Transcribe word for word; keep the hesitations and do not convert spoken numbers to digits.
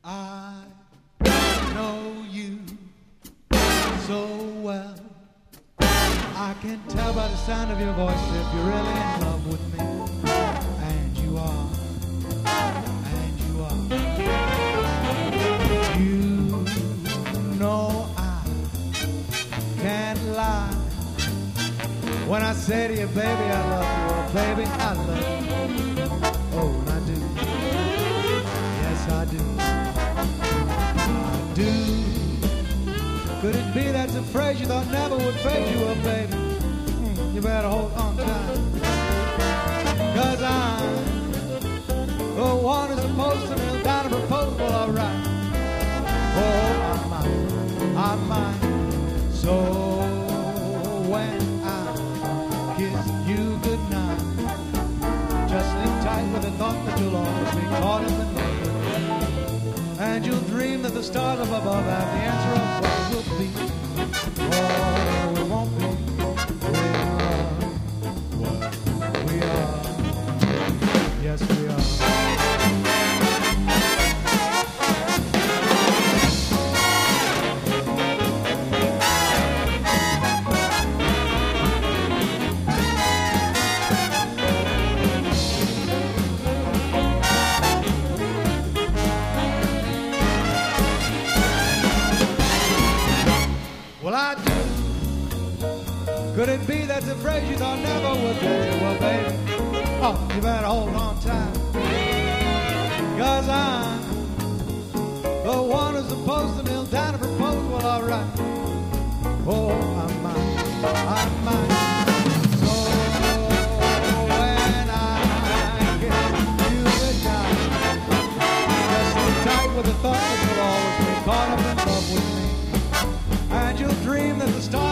I know you so well. I can tell by the sound of your voice if you're really in love with me. And you are. And you are. You know I can't lie when I say to you, baby, I love you. Oh, baby, I love you. Oh, and I do. Yes, I do. I do. Could it be that's a phrase you thought never would fade you up, baby? Hmm, you better hold on tight. Cause I'm the one who's supposed to kneel down and propose, well, alright. Oh, I might, I might. So when I kiss you goodnight, just sleep tight with the thought that you'll always be caught in the night. And you'll dream that the stars up above have the answer of what will be. Oh, it won't be. We are what we are. Yes, we are. Well, I do. Could it be that's a phrase you thought never would fade you? Well, baby, oh, you better hold on tight. Cause I'm the one who's supposed to kneel down and propose, well, alright. Oh, I might, I might. So when I kiss you goodnight, just sleep tight with the thought that you'll always be caught up in love with me. And you'll dream that the stars